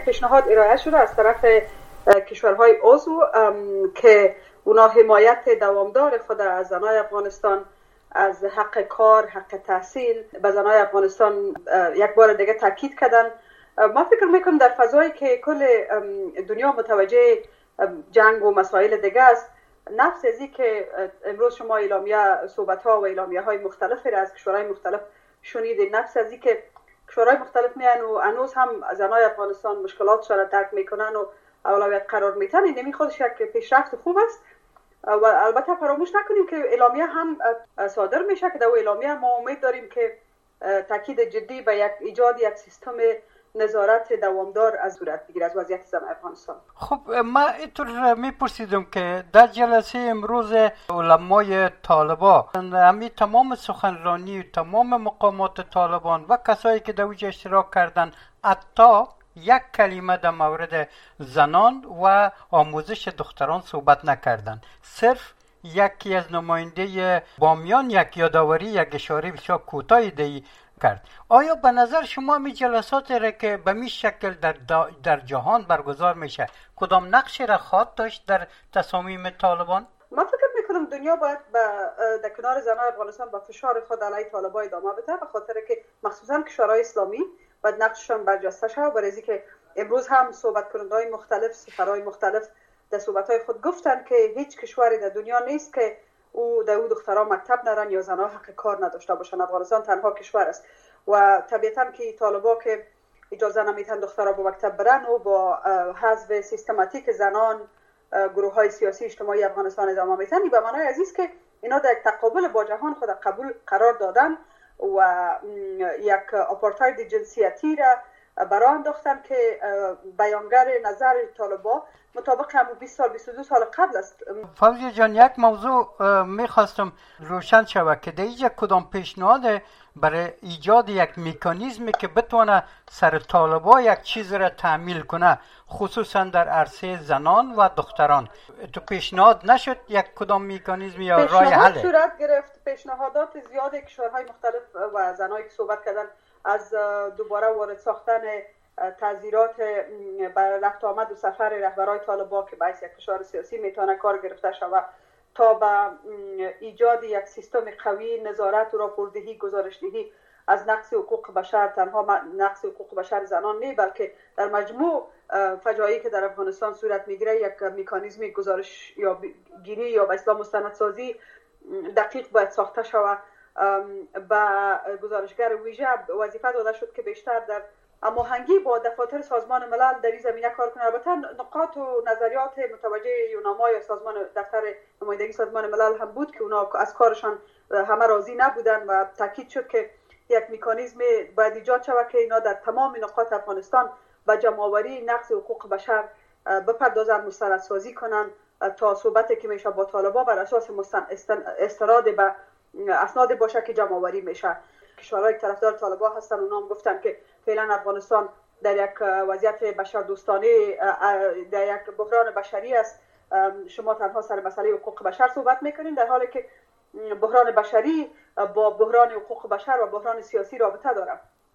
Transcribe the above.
پیشنهاد ارائه شده از طرف کشورهای عضو که اونا حمایت دوامدار خود از زنای افغانستان از حق کار، حق تحصیل به زنای افغانستان یک بار دیگه تاکید کردن. ما فکر میکنم در فضایی که کل دنیا متوجه جنگ و مسائل دیگه است، نفس ازی که امروز شما اعلامیه صحبت‌ها و اعلامیه‌های مختلفی را از کشورهای مختلف شنیدید، نفس ازی که کشورهای مختلف میان و هنوز هم زنای افغانستان مشکلات را درک میکنن و اولویت قرار میتن، این خودش یک پیشرفت خوب است. و البته فراموش نکنیم که اعلامیه هم صادر میشه که در اعلامیه ما امید داریم که تاکید جدی به ایجاد یک سیستم نظارت دوامدار از صورت بگیره از وضعیت زن افغانستان. خب ما اینطور میپرسیدم که در جلسه امروز علمای طالبان همین تمام سخنرانی تمام مقامات طالبان و کسایی که در اوج اشتراک کردن حتی یک کلمه در مورد زنان و آموزش دختران صحبت نکردن. صرف یکی از نماینده بامیان یک یادآوری، یک اشاره بسیار کوتاهی دی کرد. آیا به نظر شما می جلسات را که به می شکل در جهان برگزار میشه کدام نقشی را خواهد داشت در تصامیم طالبان؟ من فکر میکنم دنیا باید در کنار زنان افغانستان با فشار خود علیه طالبان ادامه بده، به خاطر که مخصوصا کشورهای اسلامی باید نقششان برجسته شود. برای اینکه امروز هم صحبت کننده‌های مختلف، سفرهای مختلف در صحبت‌های خود گفتن که هیچ کشوری در دنیا نیست که او دخترها مکتب نرن یا زنها حق کار نداشته باشن. افغانستان تنها کشور است و طبیعتاً که طالبا که اجازه نمیتن دخترها به مکتب برن و با حذف سیستماتیک زنان گروه‌های سیاسی اجتماعی افغانستان ادامه میتن، به معنای عزیز که اینا در تقابل با جهان خود قبول قرار دادن و یک آپارتاید جنسیتی را برای انداختن که بیانگر نظر طالبا مطابق همون 20 سال 22 سال قبل است. فوزیه جان، یک موضوع میخواستم روشن شود که در اینجا کدام پیشنهاد برای ایجاد یک مکانیزمی که بتونه سر طالبا یک چیز را تعمیل کنه، خصوصا در عرصه زنان و دختران، تو پیشنهاد نشد یک کدام مکانیزم یا راه حل؟ صورت گرفت، پیشنهادات زیاد کشورهای مختلف و زنایی که صحبت کردن از دوباره وارد ساختن تعزیرات برای رفت آمد و سفر رهبرای طالبان که باعث یک فشار سیاسی میتونه کار گرفته شود تا به ایجاد یک سیستم قوی نظارت و راپوردهی گزارشدهی از نقض حقوق بشر، تنها نقض حقوق بشر زنان نه بلکه در مجموع فجایعی که در افغانستان صورت میگیره یک مکانیزم گزارش یا گیری یا به اصطلاح مستندسازی دقیق باید ساخته شود. با گزارشگر ویژه وظیفه داده شد که بیشتر در هماهنگی با دفاتر سازمان ملل در این زمینه کار کنه. البته نقاط و نظریات متوجه یوناما یا سازمان دفتر نمایندگی سازمان ملل هم بود که اونا از کارشان همه راضی نبودن و تاکید شد که یک مکانیزم باید ایجاد شود که اینا در تمام نقاط افغانستان با جمع‌آوری نقض حقوق بشر بپردازن، مستندسازی کنن تا صحبتی که میشه با طالبان بر اساس استناد به اسناد باشه که جمع‌آوری میشه. کشورهای طرفدار طالبان هستن، اونا هم گفتن که فعلا افغانستان در یک وضعیت بشردوستانه، در یک بحران بشری است. شما تنها سر مسئله حقوق بشر صحبت میکنین، در حالی که بحران بشری با بحران حقوق بشر و بحران سیاسی رابطه داره.